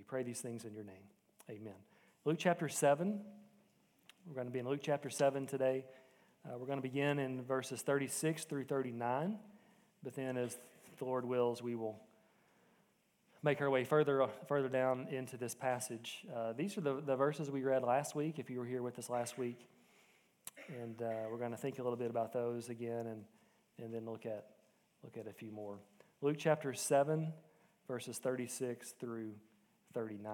pray these things in your name. Amen. Luke chapter 7. We're going to be in Luke chapter 7 today. We're going to begin in verses 36 through 39. But then, as the Lord wills, we will make our way further down into this passage. These are the verses we read last week, if you were here with us last week. And we're going to think a little bit about those again and then look at a few more. Luke chapter 7, verses 36 through 39.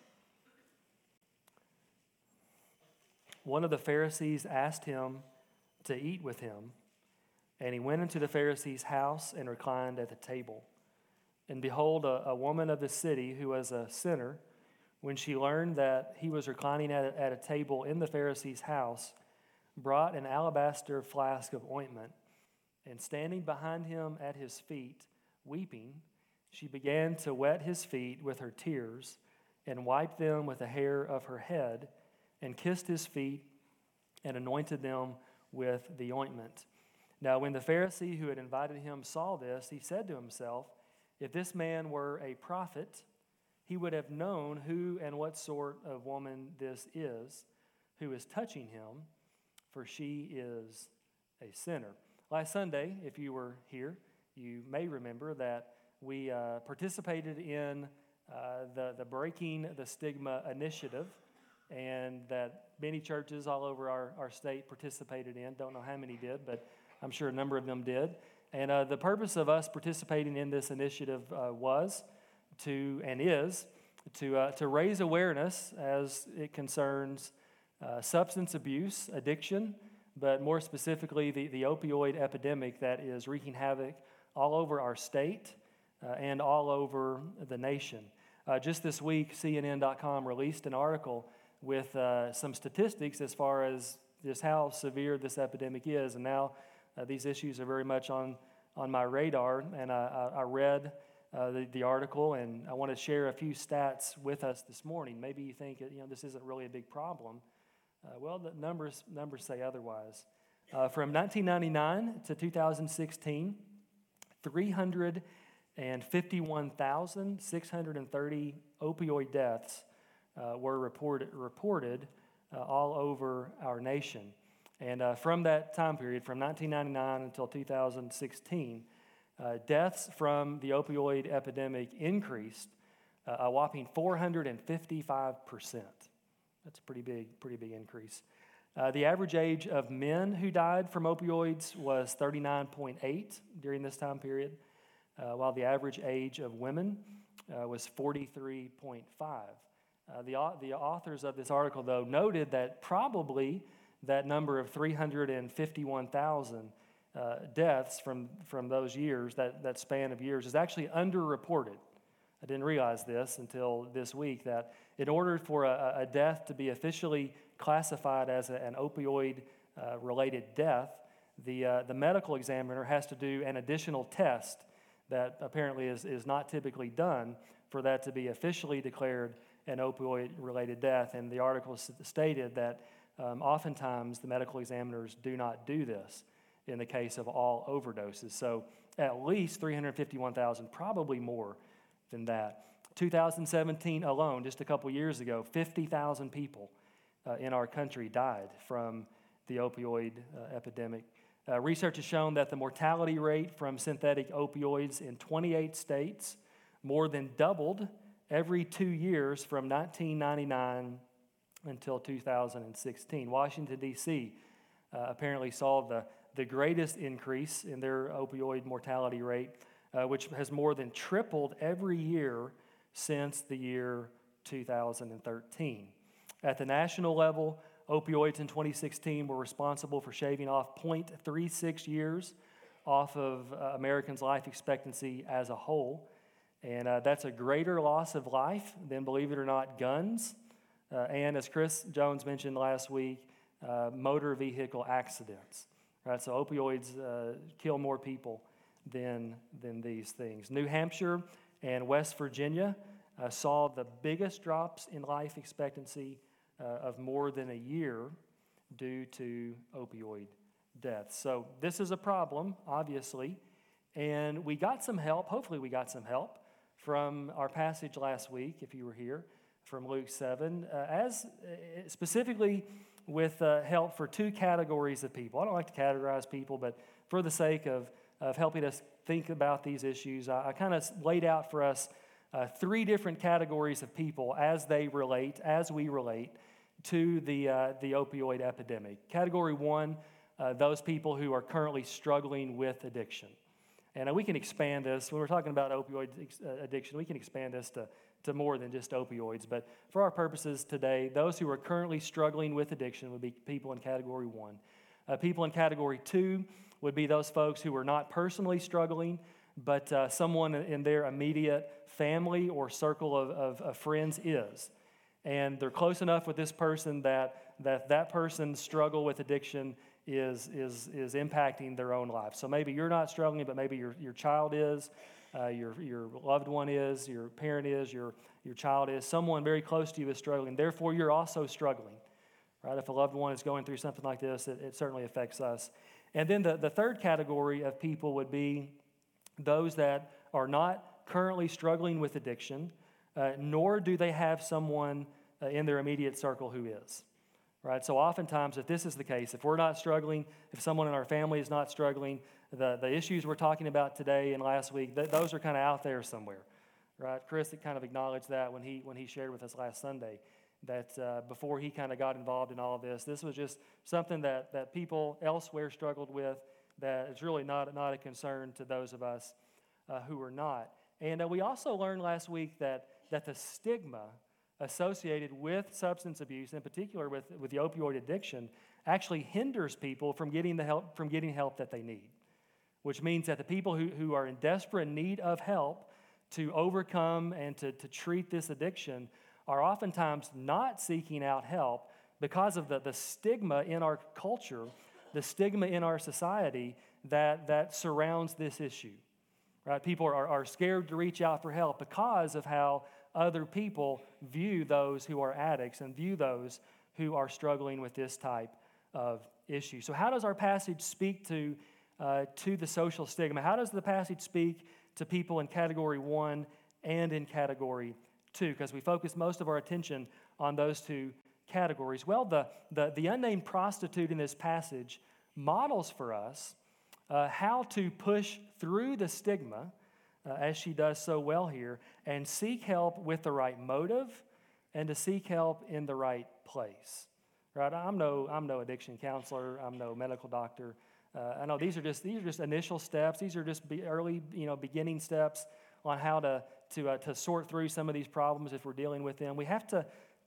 One of the Pharisees asked him to eat with him, and he went into the Pharisee's house and reclined at the table. And behold, a woman of the city who was a sinner, when she learned that he was reclining at a table in the Pharisee's house, brought an alabaster flask of ointment, and standing behind him at his feet, weeping, she began to wet his feet with her tears, and wiped them with the hair of her head, and kissed his feet, and anointed them with the ointment. Now when the Pharisee who had invited him saw this, he said to himself, if this man were a prophet, he would have known who and what sort of woman this is who is touching him, for she is a sinner. Last Sunday, if you were here, you may remember that we participated in the Breaking the Stigma initiative, and that many churches all over our state participated in. Don't know how many did, but I'm sure a number of them did. And the purpose of us participating in this initiative was to raise awareness as it concerns substance abuse, addiction, but more specifically the opioid epidemic that is wreaking havoc all over our state and all over the nation. Just this week, CNN.com released an article with some statistics as far as just how severe this epidemic is, and now these issues are very much on my radar, and I read the article, and I want to share a few stats with us this morning. Maybe you think this isn't really a big problem. Well, the numbers say otherwise. From 1999 to 2016, 351,630 opioid deaths were reported all over our nation. And from that time period, from 1999 until 2016, deaths from the opioid epidemic increased a whopping 455%. That's a pretty big increase. The average age of men who died from opioids was 39.8 during this time period, while the average age of women was 43.5. The authors of this article, though, noted that probably that number of 351,000 deaths from those years, that span of years, is actually underreported. I didn't realize this until this week, that in order for a death to be officially classified as an opioid-related death, the medical examiner has to do an additional test that apparently is not typically done for that to be officially declared an opioid-related death. And the article stated that oftentimes the medical examiners do not do this in the case of all overdoses. So at least 351,000, probably more than that. 2017 alone, just a couple years ago, 50,000 people in our country died from the opioid epidemic. Research has shown that the mortality rate from synthetic opioids in 28 states more than doubled every 2 years from 1999 until 2016. Washington, D.C. Apparently saw the greatest increase in their opioid mortality rate, which has more than tripled every year since the year 2013. At the national level, opioids in 2016 were responsible for shaving off 0.36 years off of Americans' life expectancy as a whole. And that's a greater loss of life than, believe it or not, guns. And as Chris Jones mentioned last week, motor vehicle accidents. Right? So opioids kill more people than these things. New Hampshire and West Virginia saw the biggest drops in life expectancy of more than a year due to opioid deaths. So this is a problem, obviously, and we got some help. Hopefully we got some help from our passage last week, if you were here, from Luke 7, specifically with help for two categories of people. I don't like to categorize people, but for the sake of helping us think about these issues, I kind of laid out for us three different categories of people as we relate to the opioid epidemic. Category one, those people who are currently struggling with addiction. And we can expand this. When we're talking about opioid addiction, we can expand this to more than just opioids. But for our purposes today, those who are currently struggling with addiction would be people in category one. People in category two would be those folks who are not personally struggling, but someone in their immediate family or circle of friends is. And they're close enough with this person that person's struggle with addiction is impacting their own life. So maybe you're not struggling, but maybe your child is, your loved one is, your parent is, your child is. Someone very close to you is struggling. Therefore, you're also struggling. Right? If a loved one is going through something like this, it certainly affects us. And then the third category of people would be those that are not currently struggling with addiction, nor do they have someone in their immediate circle who is. Right? So oftentimes, if this is the case, if we're not struggling, if someone in our family is not struggling, the issues we're talking about today and last week, those are kind of out there somewhere. Right? Chris had kind of acknowledged that when he shared with us last Sunday, that before he kind of got involved in all of this was just something that people elsewhere struggled with, that is really not a concern to those of us who are not. And we also learned last week that the stigma associated with substance abuse, in particular with the opioid addiction, actually hinders people from getting help that they need, which means that the people who are in desperate need of help to overcome and to treat this addiction are oftentimes not seeking out help because of the stigma in our culture, the stigma in our society that surrounds this issue. Right? People are scared to reach out for help because of how other people view those who are addicts and view those who are struggling with this type of issue. So how does our passage speak to the social stigma? How does the passage speak to people in category one and in category two? Because we focus most of our attention on those two categories. Well, the unnamed prostitute in this passage models for us how to push through the stigma, as she does so well here, and seek help with the right motive and to seek help in the right place. Right? I'm no addiction counselor. I'm no medical doctor. I know these are just initial steps. These are just early, beginning steps on how to sort through some of these problems if we're dealing with them. We have to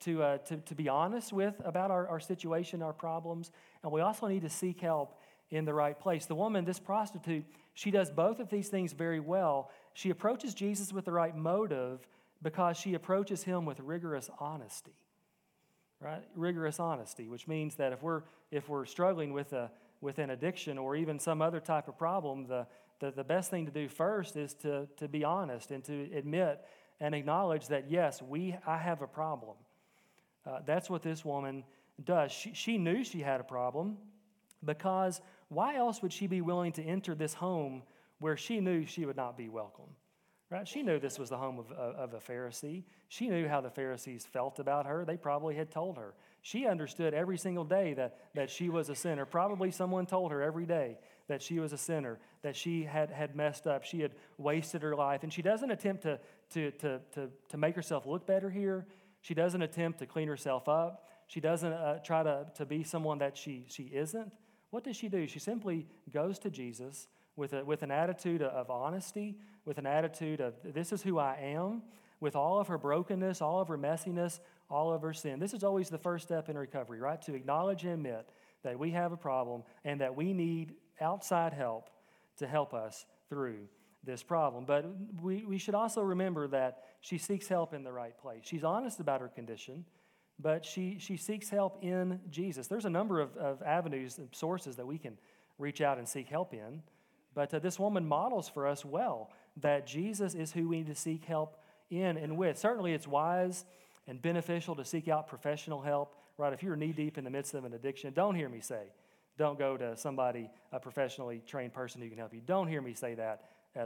be honest about our situation, our problems, and we also need to seek help in the right place. The woman, this prostitute, she does both of these things very well. She approaches Jesus with the right motive because she approaches him with rigorous honesty. Right? Rigorous honesty, which means that if we're struggling with an addiction or even some other type of problem, the best thing to do first is to be honest and to admit and acknowledge that, yes, I have a problem. That's what this woman does. She knew she had a problem, because why else would she be willing to enter this home where she knew she would not be welcome? Right? She knew this was the home of a Pharisee. She knew how the Pharisees felt about her. They probably had told her. She understood every single day that she was a sinner. Probably someone told her every day that she was a sinner, that she had messed up. She had wasted her life. And she doesn't attempt to make herself look better here. She doesn't attempt to clean herself up. She doesn't try to be someone that she isn't. What does she do? She simply goes to Jesus with an attitude of honesty, with an attitude of, this is who I am, with all of her brokenness, all of her messiness, all of her sin. This is always the first step in recovery, right? To acknowledge and admit that we have a problem and that we need outside help to help us through this problem. But we should also remember that she seeks help in the right place. She's honest about her condition, but she seeks help in Jesus. There's a number of avenues and sources that we can reach out and seek help in, but this woman models for us well that Jesus is who we need to seek help in and with. Certainly it's wise and beneficial to seek out professional help, right? If you're knee-deep in the midst of an addiction, don't hear me say, don't go to somebody, a professionally trained person who can help you. Don't hear me say that at all.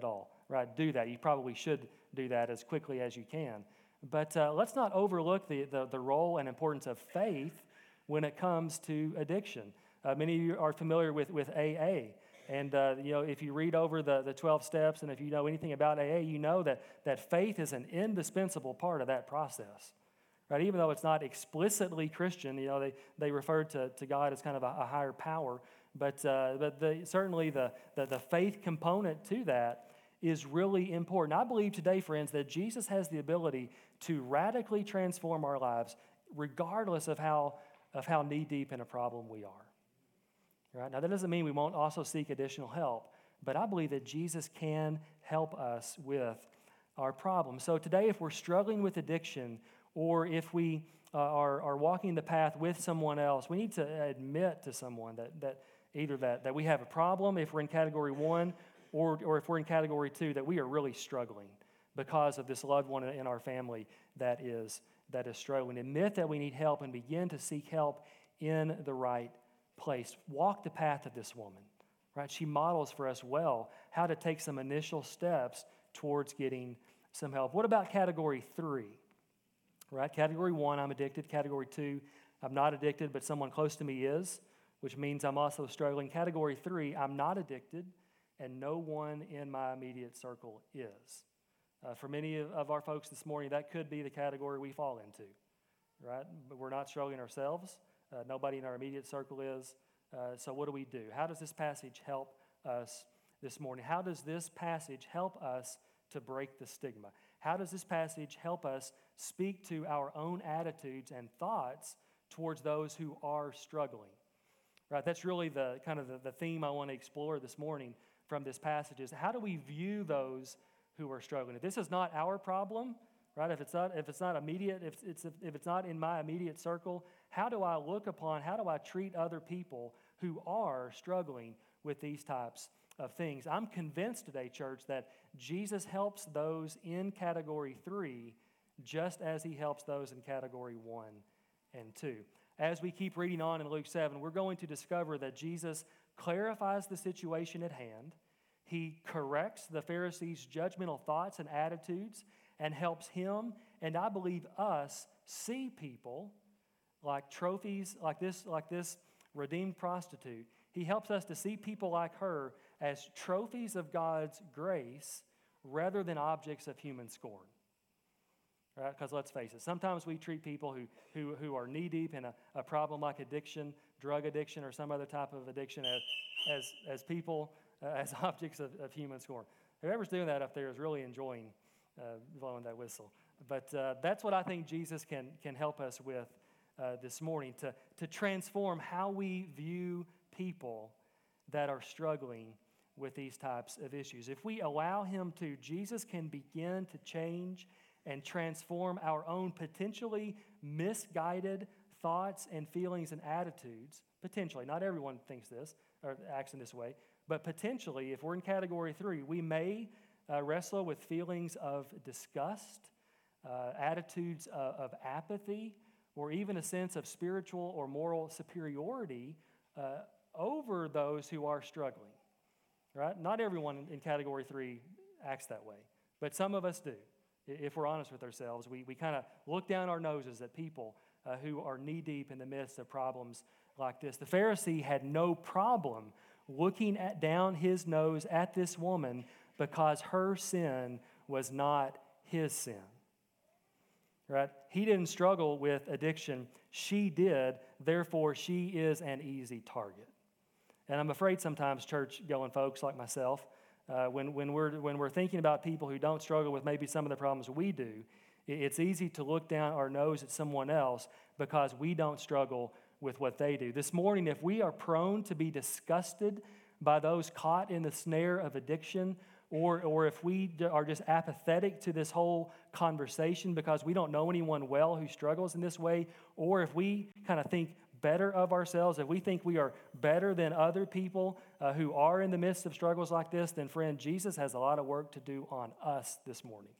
right, do that. You probably should do that as quickly as you can. But let's not overlook the role and importance of faith when it comes to addiction. Many of you are familiar with AA. And, if you read over the 12 steps and if you know anything about AA, you know that faith is an indispensable part of that process. Right? Even though it's not explicitly Christian, they refer to God as kind of a higher power. But certainly the faith component to that is really important. I believe today, friends, that Jesus has the ability to radically transform our lives regardless of how knee-deep in a problem we are. Right? Now, that doesn't mean we won't also seek additional help, but I believe that Jesus can help us with our problems. So today, if we're struggling with addiction, or if we are walking the path with someone else, we need to admit to someone that we have a problem if we're in category 1, or if we're in category 2, that we are really struggling because of this loved one in our family that is struggling. Admit that we need help and begin to seek help in the right place. Walk the path of this woman, right? She models for us well how to take some initial steps towards getting some help. What about category 3? Right? Category 1, I'm addicted. Category 2, I'm not addicted, but someone close to me is, which means I'm also struggling. Category 3, I'm not addicted, and no one in my immediate circle is. For many of our folks this morning, that could be the category we fall into, right? But we're not struggling ourselves. Nobody in our immediate circle is. So what do we do? How does this passage help us this morning? How does this passage help us to break the stigma? How does this passage help us speak to our own attitudes and thoughts towards those who are struggling? Right, that's really the theme I want to explore this morning from this passage is how do we view those who are struggling? If this is not our problem, right? If it's not immediate, if it's not in my immediate circle, how do I treat other people who are struggling with these types of things? I'm convinced today, church, that Jesus helps those in category 3 just as he helps those in category 1 and 2. As we keep reading on in Luke 7, we're going to discover that Jesus clarifies the situation at hand. He corrects the Pharisees' judgmental thoughts and attitudes and helps him, and I believe us, see people like trophies, like this redeemed prostitute. He helps us to see people like her as trophies of God's grace rather than objects of human scorn. Right? Because let's face it, sometimes we treat people who are knee-deep in a problem like addiction, drug addiction, or some other type of addiction as people, as objects of human scorn. Whoever's doing that up there is really enjoying blowing that whistle. But that's what I think Jesus can help us with this morning, to transform how we view people that are struggling with these types of issues. If we allow him to, Jesus can begin to change and transform our own potentially misguided thoughts and feelings and attitudes. Potentially, not everyone thinks this or acts in this way, but potentially, if we're in category 3, we may wrestle with feelings of disgust, attitudes of apathy, or even a sense of spiritual or moral superiority over those who are struggling. Right? Not everyone in category 3 acts that way, but some of us do. If we're honest with ourselves, we kind of look down our noses at people who are knee-deep in the midst of problems like this. The Pharisee had no problem looking down his nose at this woman because her sin was not his sin. Right? He didn't struggle with addiction. She did. Therefore, she is an easy target. And I'm afraid sometimes church-going folks like myself, when we're thinking about people who don't struggle with maybe some of the problems we do, it's easy to look down our nose at someone else because we don't struggle with what they do. This morning, if we are prone to be disgusted by those caught in the snare of addiction, or if we are just apathetic to this whole conversation because we don't know anyone well who struggles in this way, or if we kind of think better of ourselves, if we think we are better than other people who are in the midst of struggles like this, then friend, Jesus has a lot of work to do on us this morning.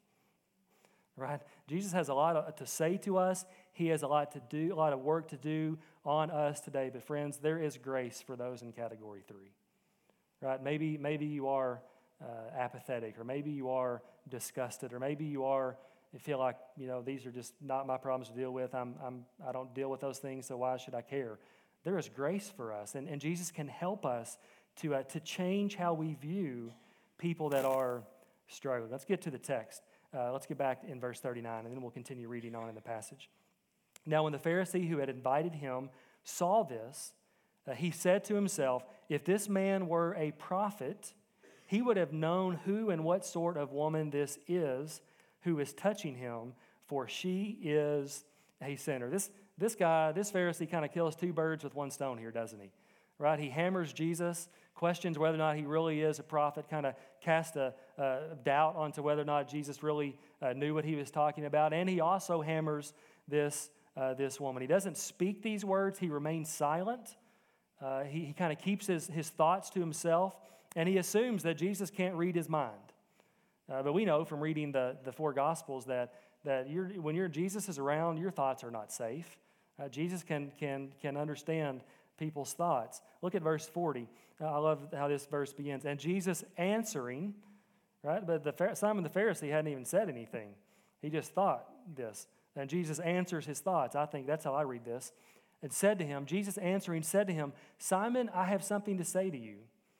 Right? Jesus has a lot to say to us. He has a lot of work to do on us today. But friends, there is grace for those in category 3. Right? Maybe you are apathetic, or maybe you are disgusted, or maybe you feel like, these are just not my problems to deal with. I don't deal with those things, so why should I care? There is grace for us, and Jesus can help us to change how we view people that are struggling. Let's get to the text. Let's get back in verse 39, and then we'll continue reading on in the passage. Now, when the Pharisee who had invited him saw this, he said to himself, if this man were a prophet, he would have known who and what sort of woman this is who is touching him, for she is a sinner. This Pharisee kind of kills two birds with one stone here, doesn't he? Right? He hammers Jesus, questions whether or not he really is a prophet, kind of casts a doubt onto whether or not Jesus really knew what he was talking about, and he also hammers this woman. He doesn't speak these words. He remains silent. He kind of keeps his thoughts to himself, and he assumes that Jesus can't read his mind. But we know from reading the four Gospels that when Jesus is around, your thoughts are not safe. Jesus can understand people's thoughts. Look at verse 40. I love how this verse begins. And Jesus answering, right? But Simon the Pharisee hadn't even said anything. He just thought this. And Jesus answers his thoughts. I think that's how I read this. And said to him, Jesus answering said to him, Simon, I have something to say to you.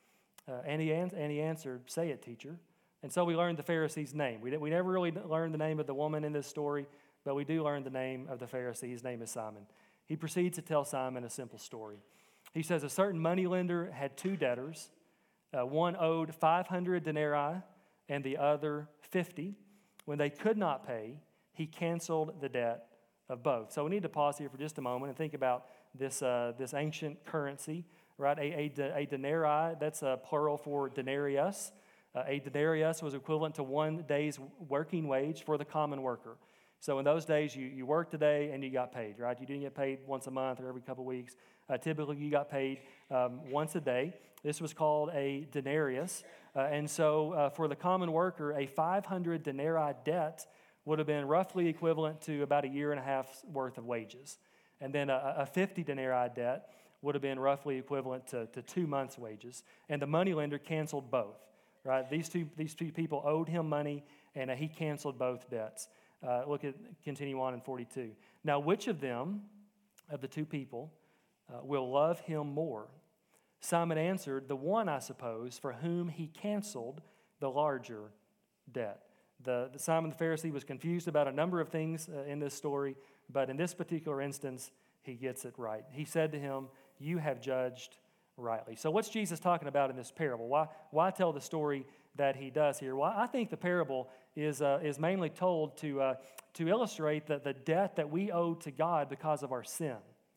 And he answered, say it, teacher. And so we learned the Pharisee's name. We never really learned the name of the woman in this story, but we do learn the name of the Pharisee. His name is Simon. He proceeds to tell Simon a simple story. He says, a certain moneylender had two debtors. One owed 500 denarii and the other 50. When they could not pay, he canceled the debt of both. So we need to pause here for just a moment and think about this ancient currency, right? A denarii, that's a plural for denarius. A denarius was equivalent to 1 day's working wage for the common worker. So in those days, you worked a day and you got paid, right? You didn't get paid once a month or every couple of weeks. Typically, you got paid once a day. This was called a denarius. And so for the common worker, a 500 denarii debt would have been roughly equivalent to about a year and a half's worth of wages. And then a 50 denarii debt would have been roughly equivalent to 2 months' wages. And the moneylender canceled both. Right, these two people owed him money, and he canceled both debts. Continue on in 42. Now, which of them, of the two people, will love him more? Simon answered, the one, I suppose, for whom he canceled the larger debt. The Simon the Pharisee was confused about a number of things in this story, but in this particular instance, he gets it right. He said to him, you have judged rightly. So what's Jesus talking about in this parable? Why tell the story that he does here? Well, I think the parable is mainly told to illustrate the debt that we owe to God because of our sin.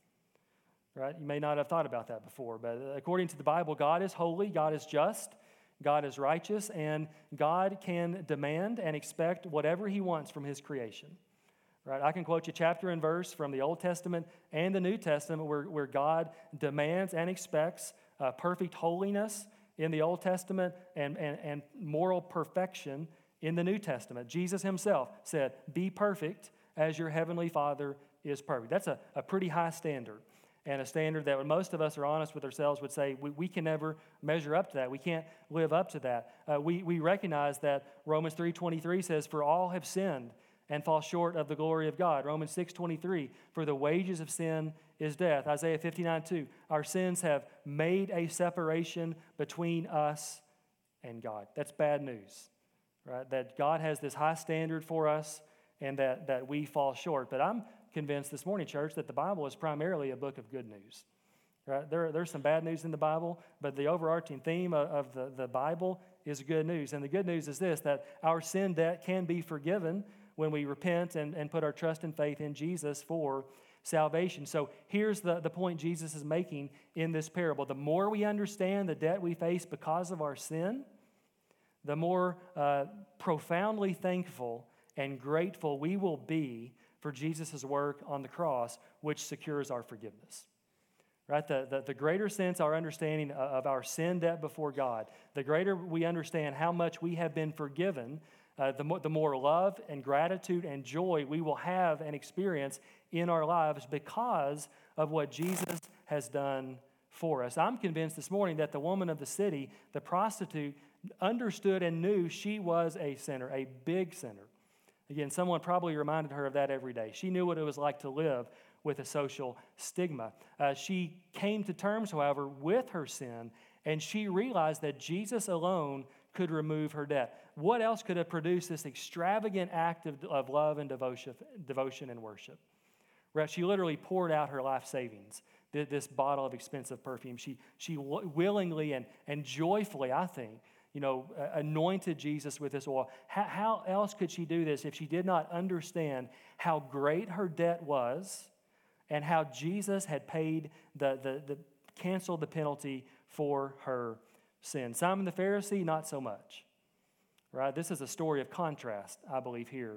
Right? You may not have thought about that before, but according to the Bible, God is holy, God is just, God is righteous, and God can demand and expect whatever he wants from his creation. Right? I can quote you chapter and verse from the Old Testament and the New Testament where God demands and expects perfect holiness in the Old Testament and moral perfection in the New Testament. Jesus himself said, be perfect as your heavenly Father is perfect. That's a pretty high standard, and a standard that when most of us are honest with ourselves would say we can never measure up to that. We can't live up to that. We recognize that Romans 3:23 says, for all have sinned and fall short of the glory of God. Romans 6:23, for the wages of sin is death. Isaiah 59:2, our sins have made a separation between us and God. That's bad news, right? That God has this high standard for us and that we fall short. But I'm convinced this morning, church, that the Bible is primarily a book of good news. Right? There's some bad news in the Bible, but the overarching theme of the Bible is good news. And the good news is this, that our sin debt can be forgiven when we repent and put our trust and faith in Jesus for salvation. So here's the point Jesus is making in this parable. The more we understand the debt we face because of our sin, the more profoundly thankful and grateful we will be for Jesus' work on the cross, which secures our forgiveness. Right? The greater sense our understanding of our sin debt before God, the greater we understand how much we have been forgiven, the more love and gratitude and joy we will have and experience in our lives because of what Jesus has done for us. I'm convinced this morning that the woman of the city, the prostitute, understood and knew she was a sinner, a big sinner. Again, someone probably reminded her of that every day. She knew what it was like to live with a social stigma. She came to terms, however, with her sin, and she realized that Jesus alone could remove her debt. What else could have produced this extravagant act of love and devotion and worship? Right? She literally poured out her life savings, this bottle of expensive perfume. She willingly and joyfully, I think, anointed Jesus with this oil. How else could she do this if she did not understand how great her debt was and how Jesus had paid canceled the penalty for her sin? Simon the Pharisee, not so much. Right? This is a story of contrast, I believe, here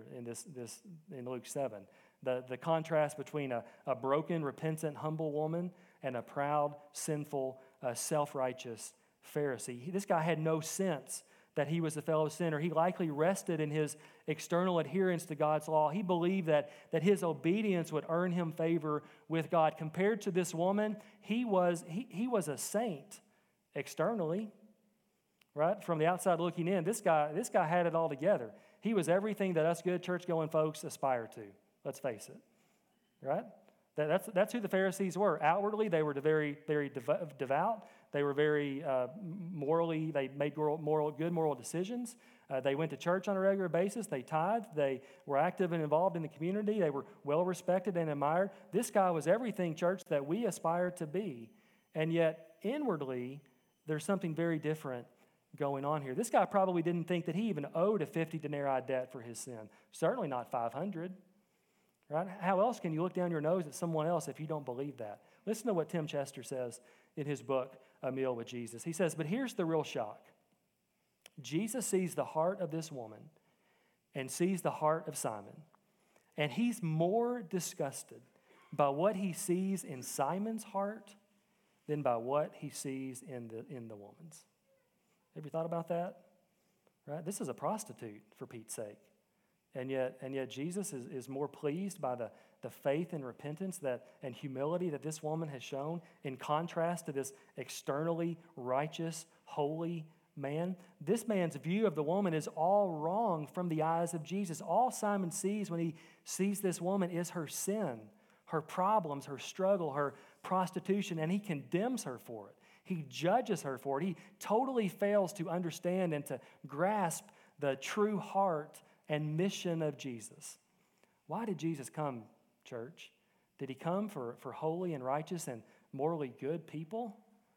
in Luke 7. The contrast between a broken, repentant, humble woman and a proud, sinful, self-righteous Pharisee. This guy had no sense that he was a fellow sinner. He likely rested in his external adherence to God's law. He believed that his obedience would earn him favor with God. Compared to this woman, he was a saint externally, right? From the outside looking in, this guy had it all together. He was everything that us good church-going folks aspire to. Let's face it, right? That's who the Pharisees were. Outwardly, they were very, very devout. They were very morally, they made good moral decisions. They went to church on a regular basis. They tithed. They were active and involved in the community. They were well respected and admired. This guy was everything, church, that we aspire to be. And yet, inwardly, there's something very different going on here. This guy probably didn't think that he even owed a 50 denarii debt for his sin. Certainly not 500. Right? How else can you look down your nose at someone else if you don't believe that? Listen to what Tim Chester says in his book, A Meal with Jesus. He says, but here's the real shock. Jesus sees the heart of this woman and sees the heart of Simon, and he's more disgusted by what he sees in Simon's heart than by what he sees in the woman's. Have you thought about that? Right? This is a prostitute, for Pete's sake. And yet Jesus is more pleased by the faith and repentance and humility that this woman has shown in contrast to this externally righteous, holy man. This man's view of the woman is all wrong from the eyes of Jesus. All Simon sees when he sees this woman is her sin, her problems, her struggle, her prostitution, and he condemns her for it. He judges her for it. He totally fails to understand and to grasp the true heart and mission of Jesus. Why did Jesus come, church? Did he come for holy and righteous and morally good people?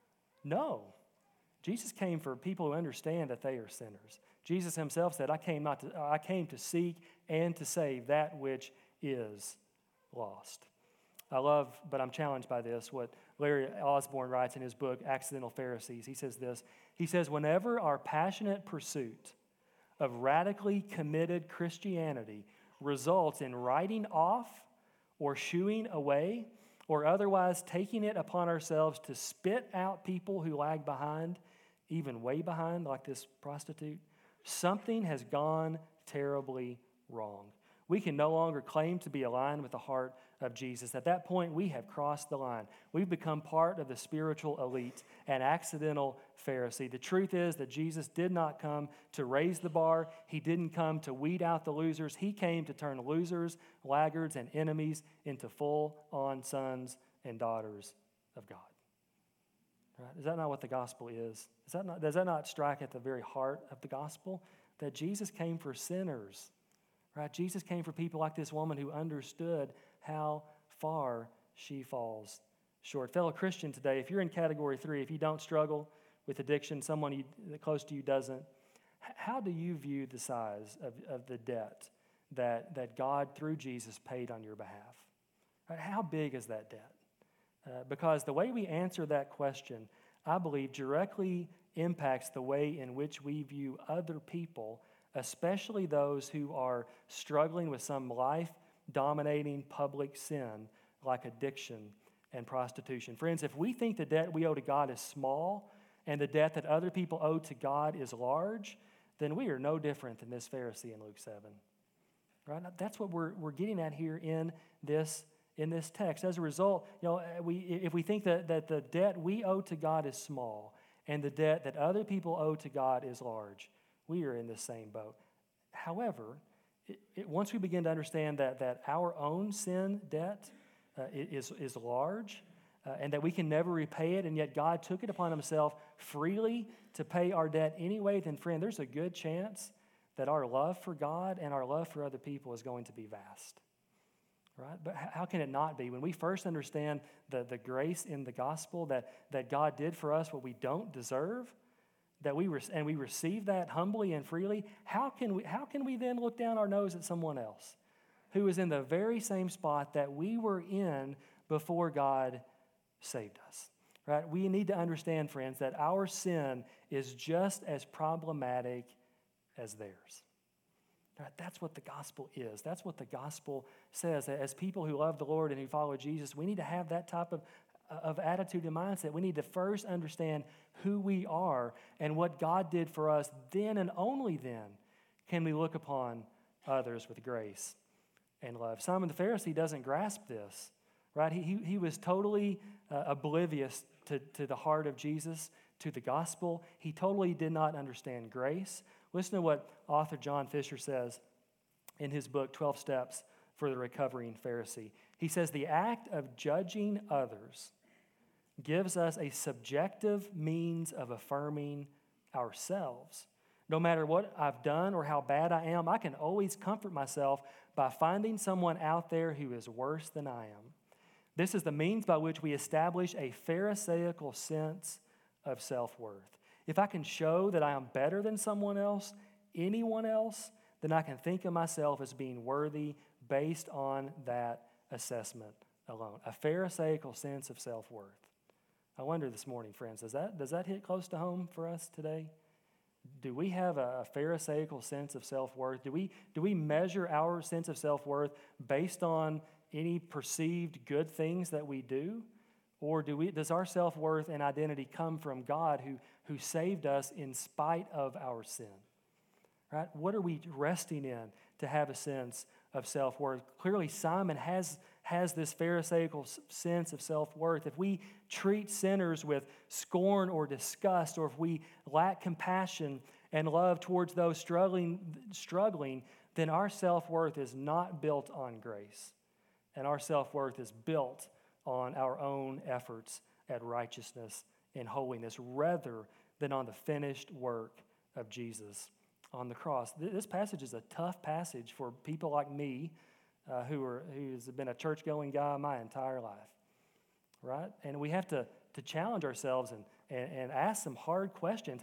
No. Jesus came for people who understand that they are sinners. Jesus himself said, I came to seek and to save that which is lost. I love, but I'm challenged by this, what Larry Osborne writes in his book, Accidental Pharisees. He says this. He says, whenever our passionate pursuit of radically committed Christianity results in writing off or shooing away or otherwise taking it upon ourselves to spit out people who lag behind, even way behind, like this prostitute, something has gone terribly wrong. We can no longer claim to be aligned with the heart of Jesus. At that point, we have crossed the line. We've become part of the spiritual elite, an accidental Pharisee. The truth is that Jesus did not come to raise the bar. He didn't come to weed out the losers. He came to turn losers, laggards, and enemies into full-on sons and daughters of God. Right? Is that not what the gospel is? Does that not strike at the very heart of the gospel? That Jesus came for sinners. Right? Jesus came for people like this woman who understood how far she falls short. Fellow Christian today, if you're in category 3, if you don't struggle with addiction, someone close to you doesn't, how do you view the size of the debt that God, through Jesus, paid on your behalf? Right? How big is that debt? Because the way we answer that question, I believe, directly impacts the way in which we view other people, especially those who are struggling with some life-dominating public sin like addiction and prostitution. Friends, if we think the debt we owe to God is small and the debt that other people owe to God is large, then we are no different than this Pharisee in Luke 7. Right? That's what we're getting at here in this text. As a result, if we think that the debt we owe to God is small and the debt that other people owe to God is large. We are in the same boat. However, once we begin to understand that our own sin debt is large, and that we can never repay it, and yet God took it upon himself freely to pay our debt anyway, then friend, there's a good chance that our love for God and our love for other people is going to be vast. Right? But how can it not be? When we first understand the grace in the gospel that God did for us what we don't deserve, that we receive that humbly and freely, how can we then look down our nose at someone else who is in the very same spot that we were in before God saved us? Right? We need to understand, friends, that our sin is just as problematic as theirs. Right? That's what the gospel is. That's what the gospel says. As people who love the Lord and who follow Jesus, we need to have that type of attitude and mindset. We need to first understand who we are and what God did for us. Then and only then can we look upon others with grace and love. Simon the Pharisee doesn't grasp this. Right? He was totally oblivious to the heart of Jesus, to the gospel. He totally did not understand grace. Listen to what author John Fisher says in his book, 12 Steps for the Recovering Pharisee. He says, the act of judging others gives us a subjective means of affirming ourselves. No matter what I've done or how bad I am, I can always comfort myself by finding someone out there who is worse than I am. This is the means by which we establish a Pharisaical sense of self-worth. If I can show that I am better than someone else, anyone else, then I can think of myself as being worthy based on that assessment alone. A Pharisaical sense of self-worth. I wonder this morning, friends, does that hit close to home for us today? Do we have a Pharisaical sense of self-worth? Do we measure our sense of self-worth based on any perceived good things that we do? Or does our self-worth and identity come from God who saved us in spite of our sin? Right? What are we resting in to have a sense of self-worth? Clearly, Simon has this Pharisaical sense of self-worth. If we treat sinners with scorn or disgust, or if we lack compassion and love towards those struggling, then our self-worth is not built on grace. And our self-worth is built on our own efforts at righteousness and holiness rather than on the finished work of Jesus on the cross. This passage is a tough passage for people like me who's been a church-going guy my entire life, right? And we have to challenge ourselves and ask some hard questions.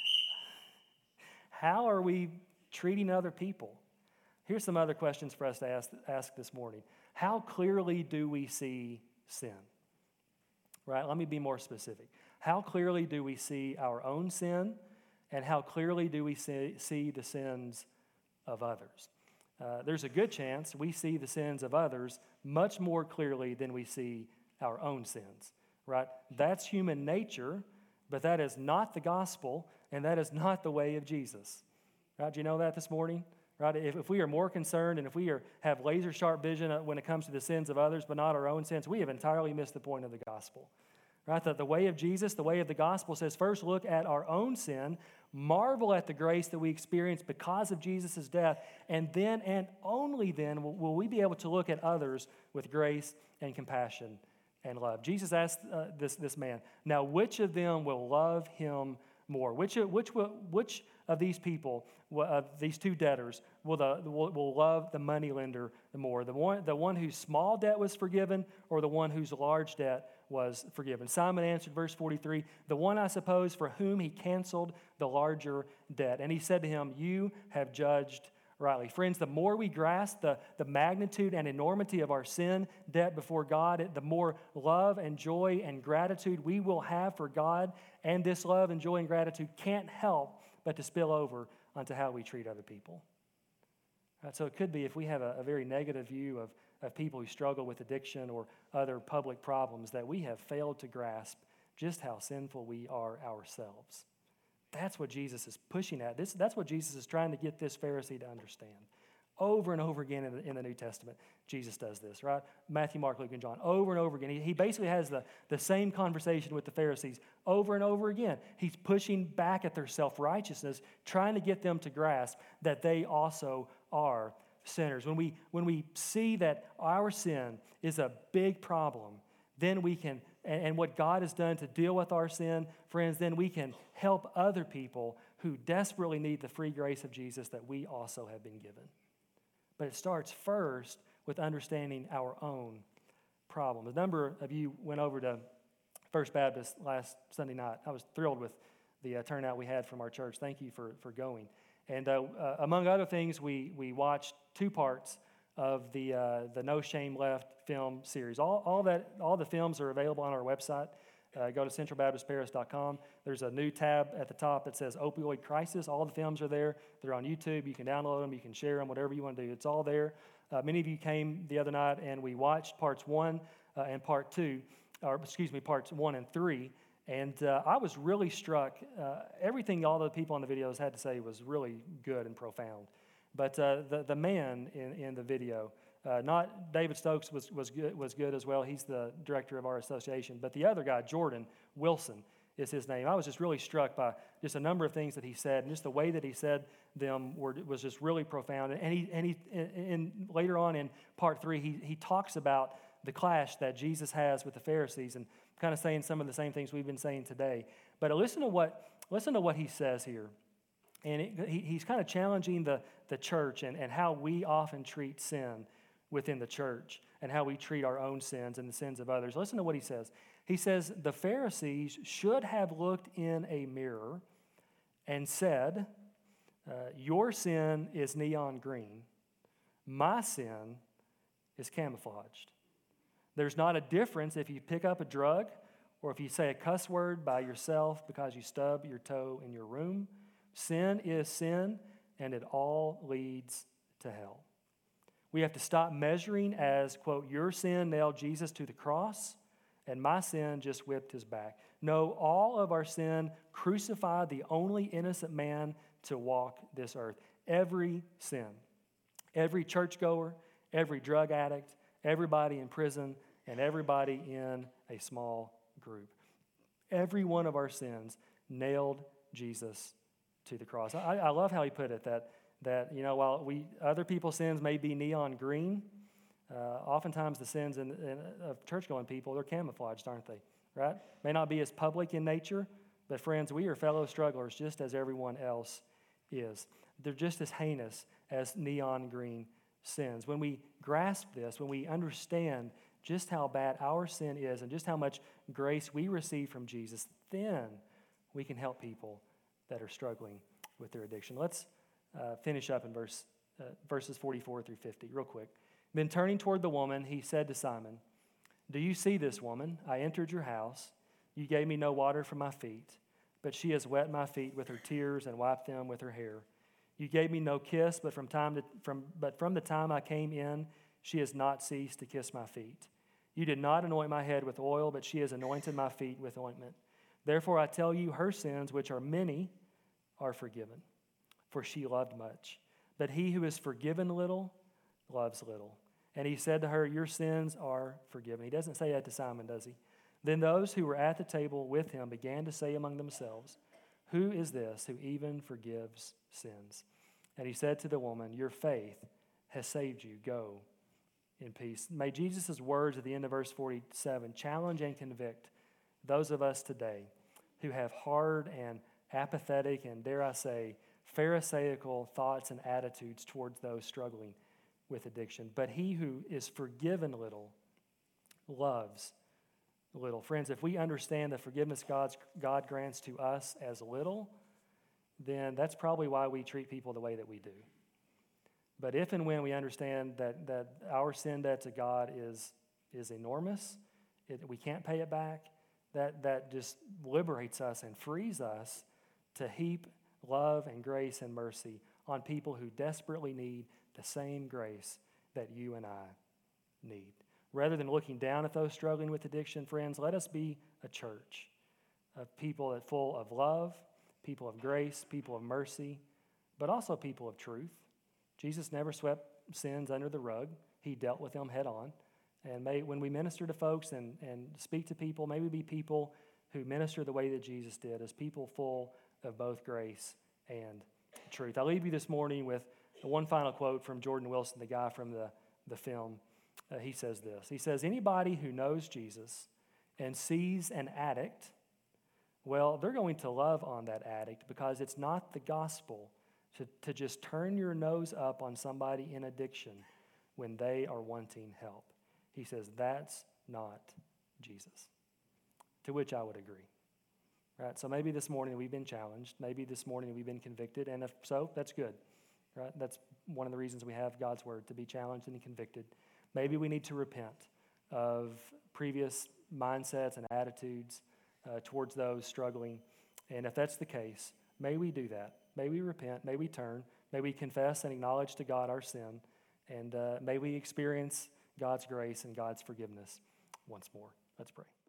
How are we treating other people? Here's some other questions for us to ask this morning. How clearly do we see sin? Right? Let me be more specific. How clearly do we see our own sin, and how clearly do we see the sins of others? There's a good chance we see the sins of others much more clearly than we see our own sins. Right? That's human nature, but that is not the gospel, and that is not the way of Jesus. Right? Do you know that this morning? Right? If we are more concerned and if we have laser sharp vision when it comes to the sins of others but not our own sins, we have entirely missed the point of the gospel. Right? The way of Jesus, the way of the gospel says, first look at our own sin, marvel at the grace that we experience because of Jesus' death, and then and only then will we be able to look at others with grace and compassion and love. Jesus asked this man, now which of them will love him more? Which of these people, these two debtors, will love the moneylender more? The one whose small debt was forgiven, or the one whose large debt was forgiven? Simon answered, verse 43, the one, I suppose, for whom he canceled the larger debt. And he said to him, you have judged rightly. Friends, the more we grasp the magnitude and enormity of our sin debt before God, the more love and joy and gratitude we will have for God. And this love and joy and gratitude can't help but to spill over onto how we treat other people. Right? So it could be if we have a very negative view of people who struggle with addiction or other public problems, that we have failed to grasp just how sinful we are ourselves. That's what Jesus is pushing at. That's what Jesus is trying to get this Pharisee to understand. Over and over again in the New Testament, Jesus does this, right? Matthew, Mark, Luke, and John, over and over again. He basically has the same conversation with the Pharisees over and over again. He's pushing back at their self-righteousness, trying to get them to grasp that they also are sinners. When we see that our sin is a big problem, then we can, and what God has done to deal with our sin, friends, then we can help other people who desperately need the free grace of Jesus that we also have been given. But it starts first with understanding our own problem. A number of you went over to First Baptist last Sunday night. I was thrilled with the turnout we had from our church. Thank you for going. And among other things, we watched 2 parts of the No Shame Left film series. All the films are available on our website. Go to centralbaptistparis.com. There's a new tab at the top that says Opioid Crisis. All the films are there. They're on YouTube. You can download them. You can share them, whatever you want to do. It's all there. Many of you came the other night, and we watched parts 1 and parts 1 and 3. And I was really struck. Everything all the people on the videos had to say was really good and profound. But the man in the video, not David Stokes was good as well. He's the director of our association. But the other guy, Jordan Wilson, is his name. I was just really struck by just a number of things that he said, and just the way that he said them was just really profound. And later on in part 3, he talks about the clash that Jesus has with the Pharisees, and kind of saying some of the same things we've been saying today. But listen to what he says here. And he's kind of challenging the church and how we often treat sin within the church and how we treat our own sins and the sins of others. Listen to what he says. He says, the Pharisees should have looked in a mirror and said, your sin is neon green. My sin is camouflaged. There's not a difference if you pick up a drug or if you say a cuss word by yourself because you stub your toe in your room. Sin is sin, and it all leads to hell. We have to stop measuring as, quote, your sin nailed Jesus to the cross, and my sin just whipped his back. No, all of our sin crucified the only innocent man to walk this earth. Every sin. Every churchgoer, every drug addict, everybody in prison, and everybody in a small group. Every one of our sins nailed Jesus to the cross. I love how he put it, that while other people's sins may be neon green, oftentimes the sins of church-going people, they're camouflaged, aren't they? Right? May not be as public in nature, but friends, we are fellow strugglers just as everyone else is. They're just as heinous as neon green sins. When we grasp this, when we understand just how bad our sin is and just how much grace we receive from Jesus, then we can help people that are struggling with their addiction. Let's finish up in verses 44 through 50 real quick. Then turning toward the woman, he said to Simon, do you see this woman? I entered your house. You gave me no water for my feet, but she has wet my feet with her tears and wiped them with her hair. You gave me no kiss, but from the time I came in, she has not ceased to kiss my feet. You did not anoint my head with oil, but she has anointed my feet with ointment. Therefore I tell you, her sins, which are many, are forgiven, for she loved much. But he who is forgiven little loves little. And he said to her, your sins are forgiven. He doesn't say that to Simon, does he? Then those who were at the table with him began to say among themselves, who is this who even forgives sins? And he said to the woman, your faith has saved you. Go in peace. May Jesus' words at the end of verse 47 challenge and convict those of us today who have hard and apathetic and, dare I say, pharisaical thoughts and attitudes towards those struggling with addiction. But he who is forgiven little loves little. Friends, if we understand the forgiveness God grants to us as little, then that's probably why we treat people the way that we do. But if and when we understand that our sin debt to God is enormous, we can't pay it back, that just liberates us and frees us to heap love and grace and mercy on people who desperately need the same grace that you and I need. Rather than looking down at those struggling with addiction, friends, let us be a church of people that full of love, people of grace, people of mercy, but also people of truth. Jesus never swept sins under the rug. He dealt with them head on. And when we minister to folks and speak to people, may we be people who minister the way that Jesus did, as people full of both grace and truth. I'll leave you this morning with one final quote from Jordan Wilson, the guy from the film. He says this. He says, anybody who knows Jesus and sees an addict, well, they're going to love on that addict, because it's not the gospel to just turn your nose up on somebody in addiction when they are wanting help. He says, that's not Jesus. To which I would agree. Right? So maybe this morning we've been challenged. Maybe this morning we've been convicted. And if so, that's good. Right? That's one of the reasons we have God's word, to be challenged and convicted. Maybe we need to repent of previous mindsets and attitudes towards those struggling. And if that's the case, may we do that. May we repent. May we turn. May we confess and acknowledge to God our sin. And may we experience God's grace and God's forgiveness once more. Let's pray.